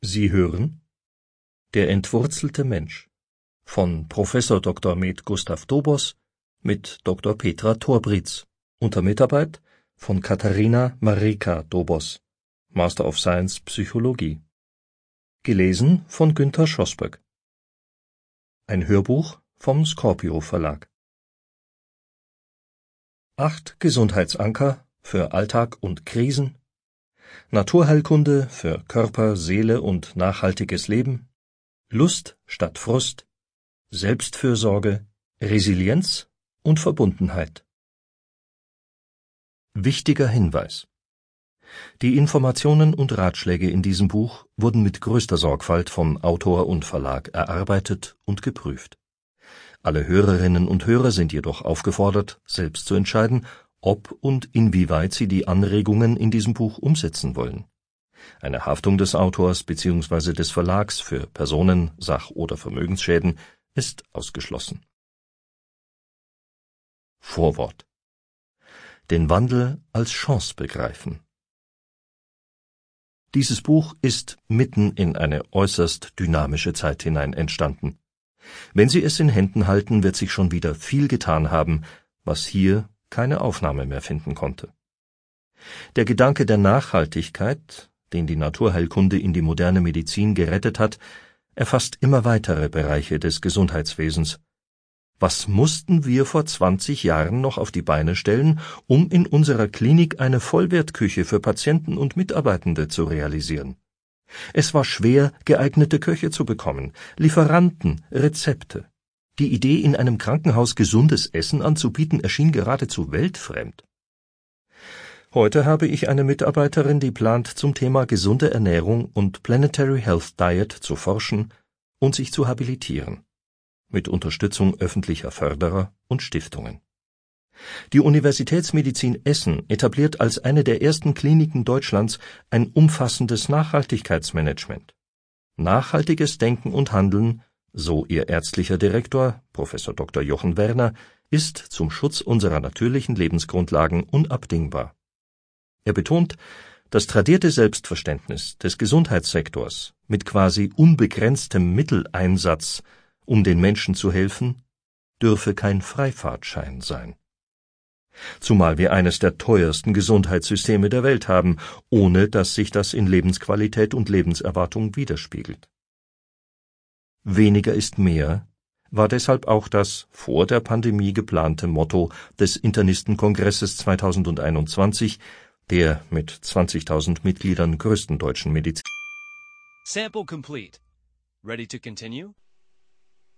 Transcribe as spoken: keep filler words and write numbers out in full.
Sie hören Der entwurzelte Mensch von Professor Doktor med Gustav Dobos mit Doktor Petra Torbritz unter Mitarbeit von Katharina Marika Dobos, Master of Science Psychologie. Gelesen von Günter Schosböck. Ein Hörbuch vom Scorpio Verlag. Acht Gesundheitsanker für Alltag und Krisen, Naturheilkunde für Körper, Seele und nachhaltiges Leben, Lust statt Frust, Selbstfürsorge, Resilienz und Verbundenheit. Wichtiger Hinweis: Die Informationen und Ratschläge in diesem Buch wurden mit größter Sorgfalt von Autor und Verlag erarbeitet und geprüft. Alle Hörerinnen und Hörer sind jedoch aufgefordert, selbst zu entscheiden, ob und inwieweit sie die Anregungen in diesem Buch umsetzen wollen. Eine Haftung des Autors bzw. des Verlags für Personen-, Sach- oder Vermögensschäden ist ausgeschlossen. Vorwort: Den Wandel als Chance begreifen. Dieses Buch ist mitten in eine äußerst dynamische Zeit hinein entstanden. Wenn Sie es in Händen halten, wird sich schon wieder viel getan haben, was hier keine Aufnahme mehr finden konnte. Der Gedanke der Nachhaltigkeit, den die Naturheilkunde in die moderne Medizin gerettet hat, erfasst immer weitere Bereiche des Gesundheitswesens. Was mussten wir vor zwanzig Jahren noch auf die Beine stellen, um in unserer Klinik eine Vollwertküche für Patienten und Mitarbeitende zu realisieren? Es war schwer, geeignete Köche zu bekommen, Lieferanten, Rezepte. Die Idee, in einem Krankenhaus gesundes Essen anzubieten, erschien geradezu weltfremd. Heute habe ich eine Mitarbeiterin, die plant, zum Thema gesunde Ernährung und Planetary Health Diet zu forschen und sich zu habilitieren, mit Unterstützung öffentlicher Förderer und Stiftungen. Die Universitätsmedizin Essen etabliert als eine der ersten Kliniken Deutschlands ein umfassendes Nachhaltigkeitsmanagement. Nachhaltiges Denken und Handeln, so ihr ärztlicher Direktor, Professor Doktor Jochen Werner, ist zum Schutz unserer natürlichen Lebensgrundlagen unabdingbar. Er betont, das tradierte Selbstverständnis des Gesundheitssektors mit quasi unbegrenztem Mitteleinsatz, um den Menschen zu helfen, dürfe kein Freifahrtschein sein. Zumal wir eines der teuersten Gesundheitssysteme der Welt haben, ohne dass sich das in Lebensqualität und Lebenserwartung widerspiegelt. Weniger ist mehr war deshalb auch das vor der Pandemie geplante Motto des Internistenkongresses zweitausendeinundzwanzig, der mit zwanzigtausend Mitgliedern größten deutschen Medizin. Sample complete. Ready to continue?